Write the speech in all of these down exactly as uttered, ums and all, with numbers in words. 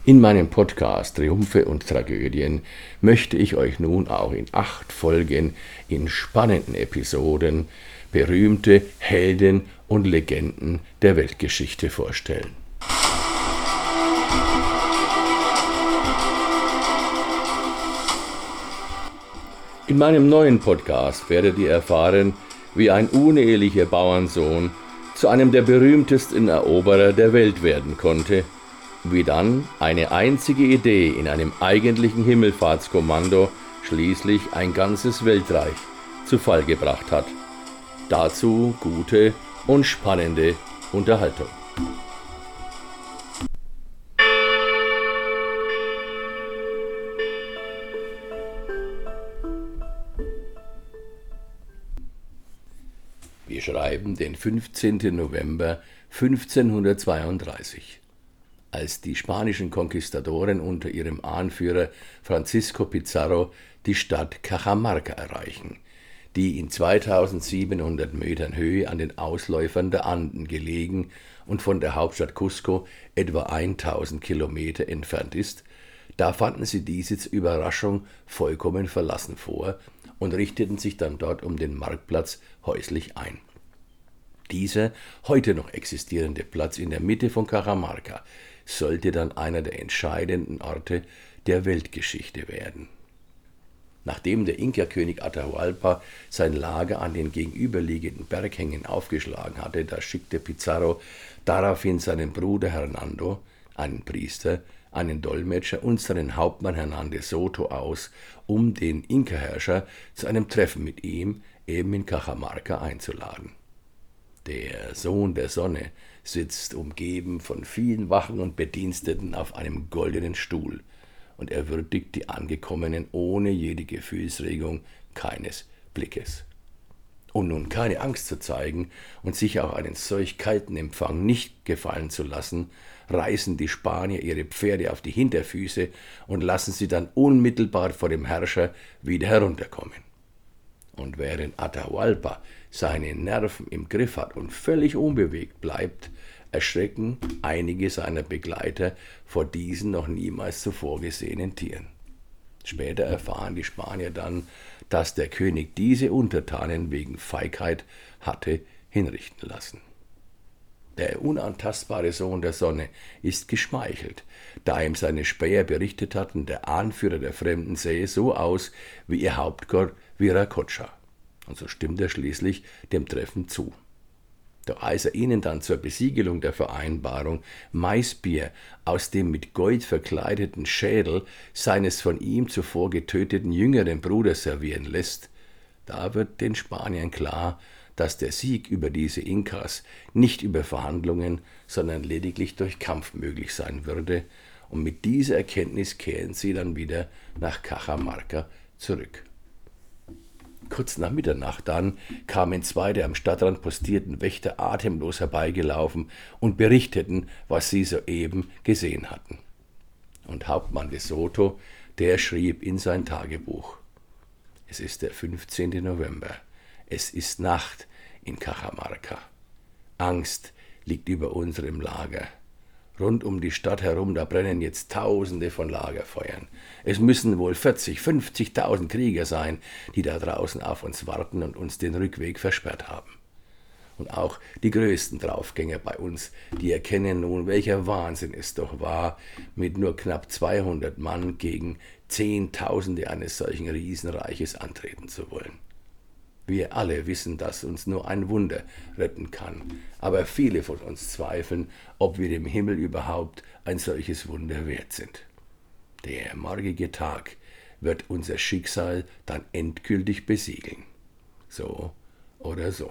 In meinem Podcast Triumphe und Tragödien möchte ich euch nun auch in acht Folgen in spannenden Episoden berühmte Helden und Legenden der Weltgeschichte vorstellen. In meinem neuen Podcast werdet ihr erfahren, wie ein unehelicher Bauernsohn zu einem der berühmtesten Eroberer der Welt werden konnte, wie dann eine einzige Idee in einem eigentlichen Himmelfahrtskommando schließlich ein ganzes Weltreich zu Fall gebracht hat. Dazu gute und spannende Unterhaltung. Wir schreiben den fünfzehnten November fünfzehnhundertzweiunddreißig. Als die spanischen Konquistadoren unter ihrem Anführer Francisco Pizarro die Stadt Cajamarca erreichen, die in zweitausendsiebenhundert Metern Höhe an den Ausläufern der Anden gelegen und von der Hauptstadt Cusco etwa eintausend Kilometer entfernt ist, da fanden sie diese zur Überraschung vollkommen verlassen vor und richteten sich dann dort um den Marktplatz häuslich ein. Dieser heute noch existierende Platz in der Mitte von Cajamarca sollte dann einer der entscheidenden Orte der Weltgeschichte werden. Nachdem der Inka-König Atahualpa sein Lager an den gegenüberliegenden Berghängen aufgeschlagen hatte, da schickte Pizarro daraufhin seinen Bruder Hernando, einen Priester, einen Dolmetscher und seinen Hauptmann Hernández Soto aus, um den Inka-Herrscher zu einem Treffen mit ihm eben in Cajamarca einzuladen. Der Sohn der Sonne sitzt umgeben von vielen Wachen und Bediensteten auf einem goldenen Stuhl und er würdigt die Angekommenen ohne jede Gefühlsregung keines Blickes. Um nun keine Angst zu zeigen und sich auch einen solch kalten Empfang nicht gefallen zu lassen, reißen die Spanier ihre Pferde auf die Hinterfüße und lassen sie dann unmittelbar vor dem Herrscher wieder herunterkommen. Und während Atahualpa seine Nerven im Griff hat und völlig unbewegt bleibt, erschrecken einige seiner Begleiter vor diesen noch niemals zuvor gesehenen Tieren. Später erfahren die Spanier dann, dass der König diese Untertanen wegen Feigheit hatte hinrichten lassen. Der unantastbare Sohn der Sonne ist geschmeichelt, da ihm seine Späher berichtet hatten, der Anführer der Fremden sähe so aus wie ihr Hauptgott Viracocha. Und so stimmt er schließlich dem Treffen zu. Doch als er ihnen dann zur Besiegelung der Vereinbarung Maisbier aus dem mit Gold verkleideten Schädel seines von ihm zuvor getöteten jüngeren Bruders servieren lässt, da wird den Spaniern klar, dass der Sieg über diese Inkas nicht über Verhandlungen, sondern lediglich durch Kampf möglich sein würde, und mit dieser Erkenntnis kehren sie dann wieder nach Cajamarca zurück. Kurz nach Mitternacht dann kamen zwei der am Stadtrand postierten Wächter atemlos herbeigelaufen und berichteten, was sie soeben gesehen hatten. Und Hauptmann de Soto, der schrieb in sein Tagebuch: Es ist der fünfzehnte November. Es ist Nacht in Cajamarca. Angst liegt über unserem Lager. Rund um die Stadt herum, da brennen jetzt Tausende von Lagerfeuern. Es müssen wohl vierzig, fünfzigtausend Krieger sein, die da draußen auf uns warten und uns den Rückweg versperrt haben. Und auch die größten Draufgänger bei uns, die erkennen nun, welcher Wahnsinn es doch war, mit nur knapp zweihundert Mann gegen Zehntausende eines solchen Riesenreiches antreten zu wollen. Wir alle wissen, dass uns nur ein Wunder retten kann, aber viele von uns zweifeln, ob wir dem Himmel überhaupt ein solches Wunder wert sind. Der morgige Tag wird unser Schicksal dann endgültig besiegeln. So oder so.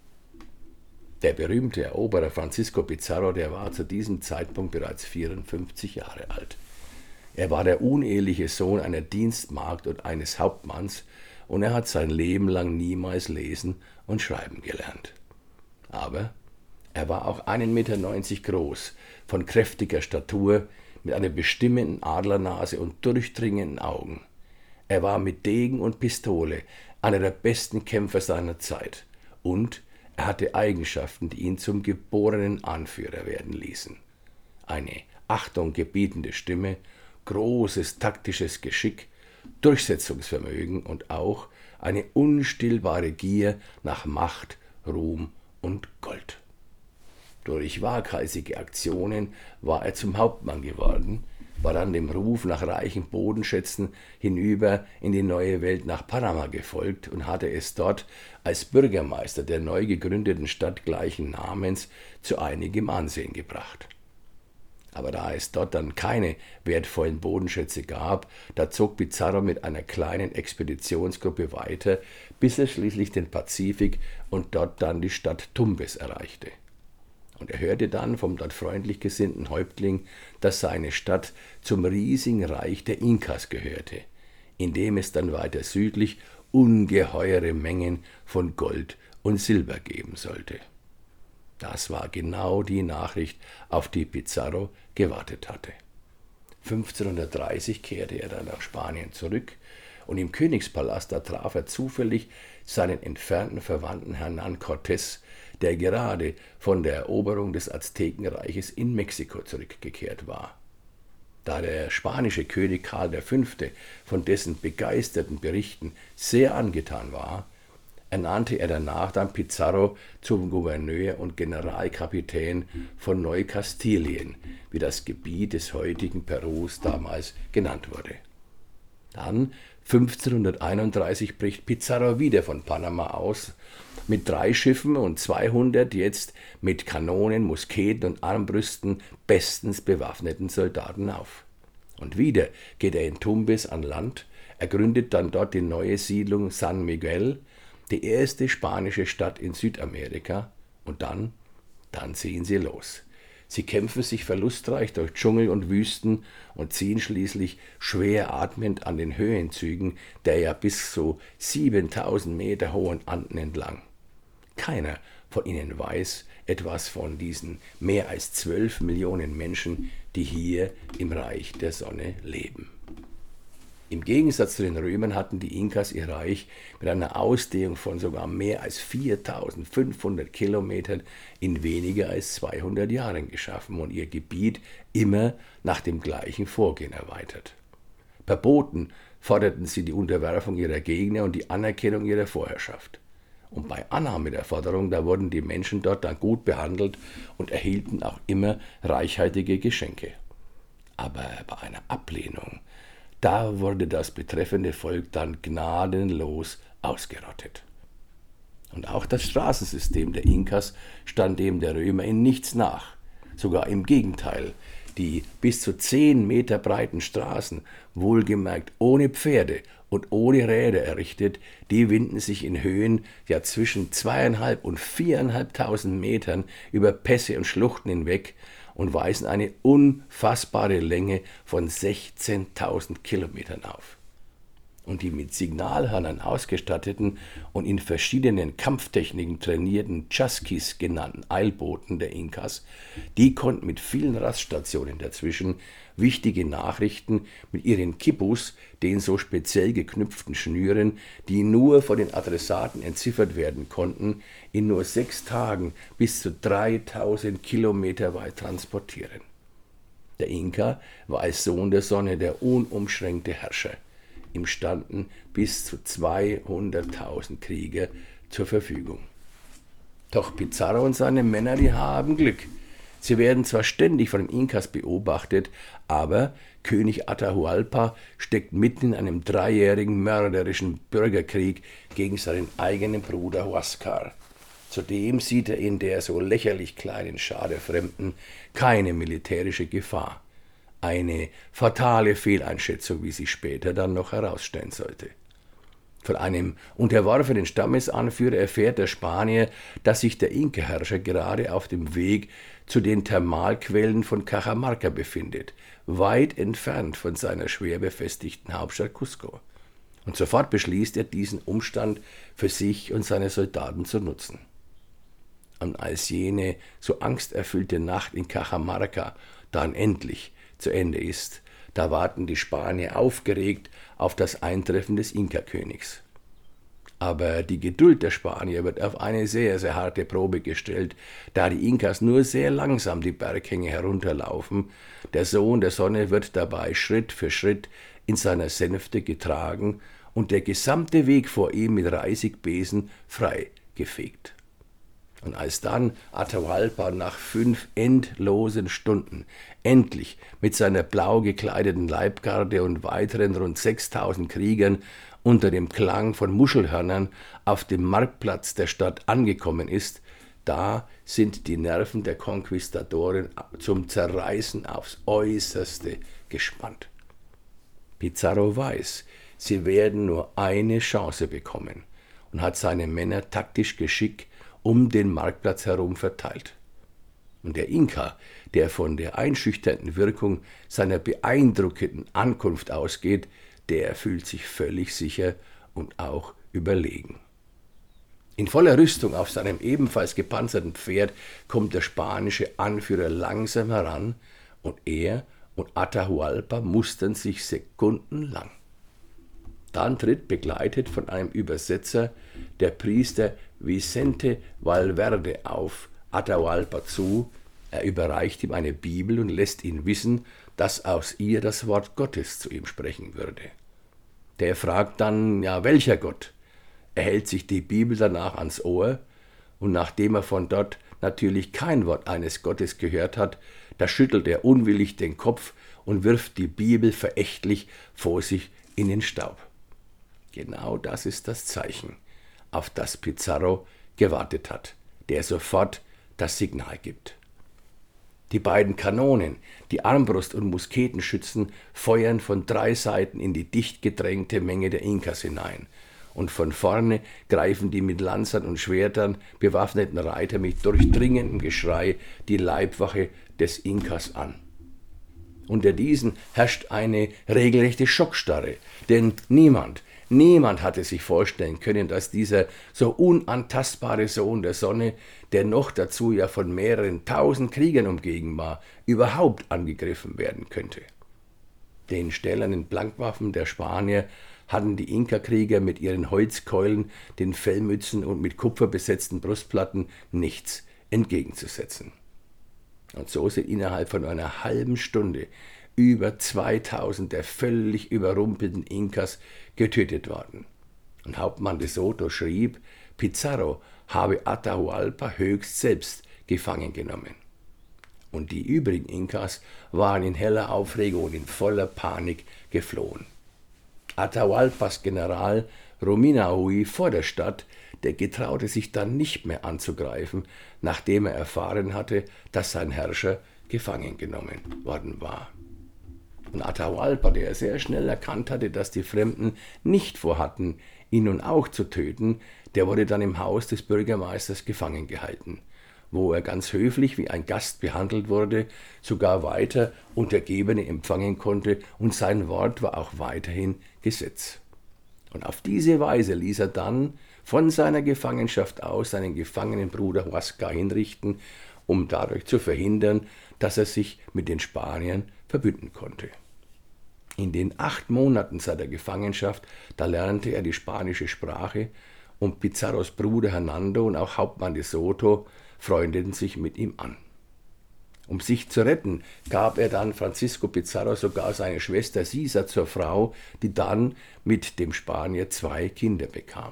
Der berühmte Eroberer Francisco Pizarro, der war zu diesem Zeitpunkt bereits vierundfünfzig Jahre alt. Er war der uneheliche Sohn einer Dienstmagd und eines Hauptmanns, und er hat sein Leben lang niemals lesen und schreiben gelernt. Aber er war auch einen Meter neunzig groß, von kräftiger Statur, mit einer bestimmenden Adlernase und durchdringenden Augen. Er war mit Degen und Pistole einer der besten Kämpfer seiner Zeit und er hatte Eigenschaften, die ihn zum geborenen Anführer werden ließen. Eine Achtung gebietende Stimme, großes taktisches Geschick, Durchsetzungsvermögen und auch eine unstillbare Gier nach Macht, Ruhm und Gold. Durch waghalsige Aktionen war er zum Hauptmann geworden, war dann dem Ruf nach reichen Bodenschätzen hinüber in die neue Welt nach Panama gefolgt und hatte es dort als Bürgermeister der neu gegründeten Stadt gleichen Namens zu einigem Ansehen gebracht. Aber da es dort dann keine wertvollen Bodenschätze gab, da zog Pizarro mit einer kleinen Expeditionsgruppe weiter, bis er schließlich den Pazifik und dort dann die Stadt Tumbes erreichte. Und er hörte dann vom dort freundlich gesinnten Häuptling, dass seine Stadt zum riesigen Reich der Inkas gehörte, in dem es dann weiter südlich ungeheure Mengen von Gold und Silber geben sollte. Das war genau die Nachricht, auf die Pizarro gewartet hatte. fünfzehnhundertdreißig kehrte er dann nach Spanien zurück und im Königspalast, da traf er zufällig seinen entfernten Verwandten Hernán Cortés, der gerade von der Eroberung des Aztekenreiches in Mexiko zurückgekehrt war. Da der spanische König Karl der Fünfte von dessen begeisterten Berichten sehr angetan war, ernannte er danach dann Pizarro zum Gouverneur und Generalkapitän von Neukastilien, wie das Gebiet des heutigen Perus damals genannt wurde. Dann fünfzehnhunderteinunddreißig bricht Pizarro wieder von Panama aus, mit drei Schiffen und zweihundert jetzt mit Kanonen, Musketen und Armbrüsten bestens bewaffneten Soldaten auf. Und wieder geht er in Tumbes an Land, er gründet dann dort die neue Siedlung San Miguel, die erste spanische Stadt in Südamerika, und dann, dann ziehen sie los. Sie kämpfen sich verlustreich durch Dschungel und Wüsten und ziehen schließlich schwer atmend an den Höhenzügen der ja bis zu siebentausend Meter hohen Anden entlang. Keiner von ihnen weiß etwas von diesen mehr als zwölf Millionen Menschen, die hier im Reich der Sonne leben. Im Gegensatz zu den Römern hatten die Inkas ihr Reich mit einer Ausdehnung von sogar mehr als viertausendfünfhundert Kilometern in weniger als zweihundert Jahren geschaffen und ihr Gebiet immer nach dem gleichen Vorgehen erweitert. Verboten forderten sie die Unterwerfung ihrer Gegner und die Anerkennung ihrer Vorherrschaft. Und bei Annahme der Forderung, da wurden die Menschen dort dann gut behandelt und erhielten auch immer reichhaltige Geschenke. Aber bei einer Ablehnung, da wurde das betreffende Volk dann gnadenlos ausgerottet. Und auch das Straßensystem der Inkas stand dem der Römer in nichts nach. Sogar im Gegenteil, die bis zu zehn Meter breiten Straßen, wohlgemerkt ohne Pferde und ohne Räder errichtet, die winden sich in Höhen ja zwischen zweieinhalb und viereinhalbtausend Metern über Pässe und Schluchten hinweg und weisen eine unfassbare Länge von sechzehntausend Kilometern auf. Und die mit Signalhörnern ausgestatteten und in verschiedenen Kampftechniken trainierten Chasquis genannten Eilboten der Inkas, die konnten mit vielen Raststationen dazwischen wichtige Nachrichten mit ihren Quipus, den so speziell geknüpften Schnüren, die nur von den Adressaten entziffert werden konnten, in nur sechs Tagen bis zu dreitausend Kilometer weit transportieren. Der Inka war als Sohn der Sonne der unumschränkte Herrscher. Ihm standen bis zu zweihunderttausend Krieger zur Verfügung. Doch Pizarro und seine Männer, die haben Glück. Sie werden zwar ständig von den Inkas beobachtet, aber König Atahualpa steckt mitten in einem dreijährigen mörderischen Bürgerkrieg gegen seinen eigenen Bruder Huáscar. Zudem sieht er in der so lächerlich kleinen Schar der Fremden keine militärische Gefahr. Eine fatale Fehleinschätzung, wie sich später dann noch herausstellen sollte. Von einem unterworfenen Stammesanführer erfährt der Spanier, dass sich der Inka-Herrscher gerade auf dem Weg zu den Thermalquellen von Cajamarca befindet, weit entfernt von seiner schwer befestigten Hauptstadt Cusco. Und sofort beschließt er, diesen Umstand für sich und seine Soldaten zu nutzen. Und als jene so angsterfüllte Nacht in Cajamarca dann endlich zu Ende ist, da warten die Spanier aufgeregt auf das Eintreffen des Inka-Königs. Aber die Geduld der Spanier wird auf eine sehr, sehr harte Probe gestellt, da die Inkas nur sehr langsam die Berghänge herunterlaufen. Der Sohn der Sonne wird dabei Schritt für Schritt in seiner Sänfte getragen und der gesamte Weg vor ihm mit Reisigbesen frei gefegt. Und als dann Atahualpa nach fünf endlosen Stunden endlich mit seiner blau gekleideten Leibgarde und weiteren rund sechstausend Kriegern unter dem Klang von Muschelhörnern auf dem Marktplatz der Stadt angekommen ist, da sind die Nerven der Konquistadoren zum Zerreißen aufs Äußerste gespannt. Pizarro weiß, sie werden nur eine Chance bekommen und hat seine Männer taktisch geschickt um den Marktplatz herum verteilt. Und der Inka, der von der einschüchternden Wirkung seiner beeindruckenden Ankunft ausgeht, der fühlt sich völlig sicher und auch überlegen. In voller Rüstung auf seinem ebenfalls gepanzerten Pferd kommt der spanische Anführer langsam heran und er und Atahualpa mustern sich sekundenlang. Dann tritt, begleitet von einem Übersetzer, der Priester Vicente Valverde auf Atahualpa zu. Er überreicht ihm eine Bibel und lässt ihn wissen, dass aus ihr das Wort Gottes zu ihm sprechen würde. Der fragt dann, ja, welcher Gott? Er hält sich die Bibel danach ans Ohr und nachdem er von dort natürlich kein Wort eines Gottes gehört hat, da schüttelt er unwillig den Kopf und wirft die Bibel verächtlich vor sich in den Staub. Genau das ist das Zeichen, auf das Pizarro gewartet hat, der sofort das Signal gibt. Die beiden Kanonen, die Armbrust- und Musketenschützen, feuern von drei Seiten in die dicht gedrängte Menge der Inkas hinein. Und von vorne greifen die mit Lanzern und Schwertern bewaffneten Reiter mit durchdringendem Geschrei die Leibwache des Inkas an. Unter diesen herrscht eine regelrechte Schockstarre, denn niemand, Niemand hatte sich vorstellen können, dass dieser so unantastbare Sohn der Sonne, der noch dazu ja von mehreren tausend Kriegern umgeben war, überhaupt angegriffen werden könnte. Den stählernen Blankwaffen der Spanier hatten die Inka-Krieger mit ihren Holzkeulen, den Fellmützen und mit Kupfer besetzten Brustplatten nichts entgegenzusetzen. Und so sind innerhalb von einer halben Stunde über zweitausend der völlig überrumpelten Inkas getötet worden. Und Hauptmann de Soto schrieb, Pizarro habe Atahualpa höchst selbst gefangen genommen. Und die übrigen Inkas waren in heller Aufregung und in voller Panik geflohen. Atahualpas General Ruminahui vor der Stadt, der getraute sich dann nicht mehr anzugreifen, nachdem er erfahren hatte, dass sein Herrscher gefangen genommen worden war. Und Atahualpa, der sehr schnell erkannt hatte, dass die Fremden nicht vorhatten, ihn nun auch zu töten, der wurde dann im Haus des Bürgermeisters gefangen gehalten, wo er ganz höflich wie ein Gast behandelt wurde, sogar weiter Untergebene empfangen konnte und sein Wort war auch weiterhin Gesetz. Und auf diese Weise ließ er dann von seiner Gefangenschaft aus seinen gefangenen Bruder Huascar hinrichten, um dadurch zu verhindern, dass er sich mit den Spaniern verbünden konnte. In den acht Monaten seiner Gefangenschaft, da lernte er die spanische Sprache und Pizarros Bruder Hernando und auch Hauptmann de Soto freundeten sich mit ihm an. Um sich zu retten, gab er dann Francisco Pizarro sogar seine Schwester Sisa zur Frau, die dann mit dem Spanier zwei Kinder bekam.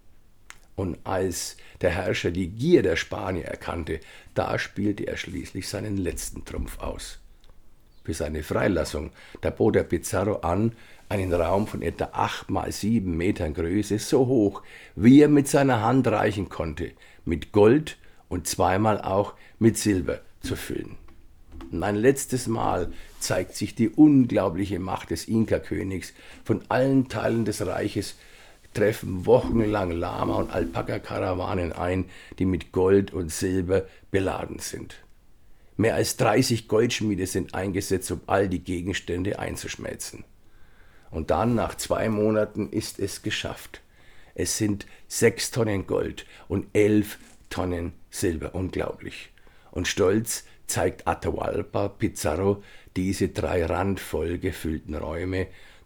Und als der Herrscher die Gier der Spanier erkannte, da spielte er schließlich seinen letzten Trumpf aus. Für seine Freilassung, da bot er Pizarro an, einen Raum von etwa acht mal sieben Metern Größe, so hoch, wie er mit seiner Hand reichen konnte, mit Gold und zweimal auch mit Silber zu füllen. Und ein letztes Mal zeigt sich die unglaubliche Macht des Inka-Königs. Von allen Teilen des Reiches treffen wochenlang Lama- und Alpaka-Karawanen ein, die mit Gold und Silber beladen sind. Mehr als dreißig Goldschmiede sind eingesetzt, um all die Gegenstände einzuschmelzen. Und dann, nach zwei Monaten, ist es geschafft. Es sind sechs Tonnen Gold und elf Tonnen Silber. Unglaublich. Und stolz zeigt Atahualpa Pizarro diese drei randvoll gefüllten Räume,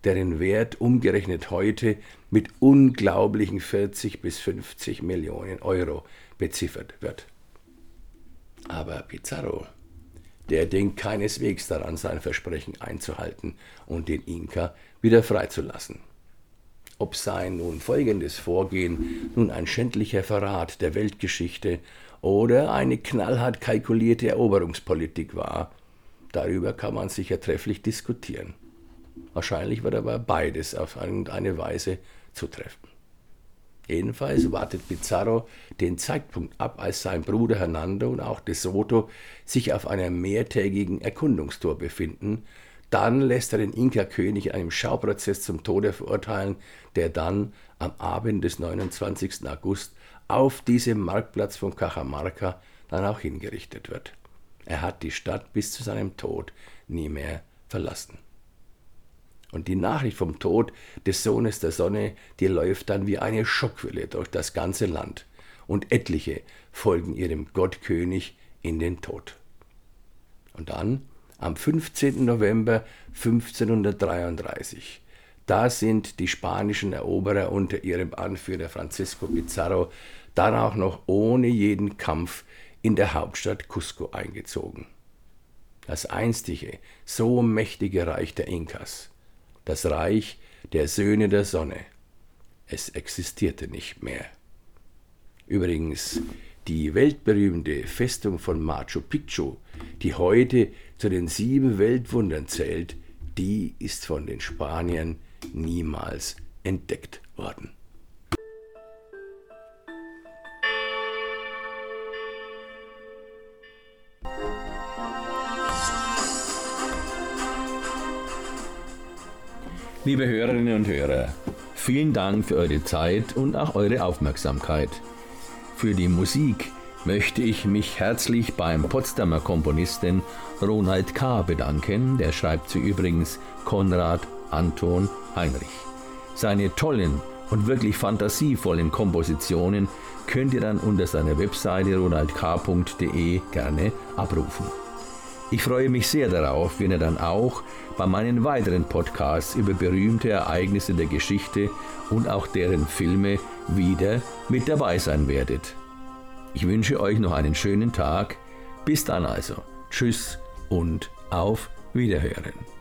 deren Wert umgerechnet heute mit unglaublichen vierzig bis fünfzig Millionen Euro beziffert wird. Aber Pizarro, der denkt keineswegs daran, sein Versprechen einzuhalten und den Inka wieder freizulassen. Ob sein nun folgendes Vorgehen nun ein schändlicher Verrat der Weltgeschichte oder eine knallhart kalkulierte Eroberungspolitik war, darüber kann man sicher trefflich diskutieren. Wahrscheinlich wird aber beides auf irgendeine Weise zutreffen. Jedenfalls wartet Pizarro den Zeitpunkt ab, als sein Bruder Hernando und auch de Soto sich auf einer mehrtägigen Erkundungstour befinden. Dann lässt er den Inka-König in einem Schauprozess zum Tode verurteilen, der dann am Abend des neunundzwanzigsten August auf diesem Marktplatz von Cajamarca dann auch hingerichtet wird. Er hat die Stadt bis zu seinem Tod nie mehr verlassen. Und die Nachricht vom Tod des Sohnes der Sonne, die läuft dann wie eine Schockwelle durch das ganze Land. Und etliche folgen ihrem Gottkönig in den Tod. Und dann, am fünfzehnten November fünfzehnhundertdreiunddreißig, da sind die spanischen Eroberer unter ihrem Anführer Francisco Pizarro dann auch noch ohne jeden Kampf in der Hauptstadt Cusco eingezogen. Das einstige, so mächtige Reich der Inkas, das Reich der Söhne der Sonne, es existierte nicht mehr. Übrigens, die weltberühmte Festung von Machu Picchu, die heute zu den sieben Weltwundern zählt, die ist von den Spaniern niemals entdeckt worden. Liebe Hörerinnen und Hörer, vielen Dank für eure Zeit und auch eure Aufmerksamkeit. Für die Musik möchte ich mich herzlich beim Potsdamer Komponisten Ronald K. bedanken. Der schreibt sie übrigens Konrad Anton Heinrich. Seine tollen und wirklich fantasievollen Kompositionen könnt ihr dann unter seiner Webseite ronald k punkt de gerne abrufen. Ich freue mich sehr darauf, wenn ihr dann auch bei meinen weiteren Podcasts über berühmte Ereignisse der Geschichte und auch deren Filme wieder mit dabei sein werdet. Ich wünsche euch noch einen schönen Tag. Bis dann also. Tschüss und auf Wiederhören.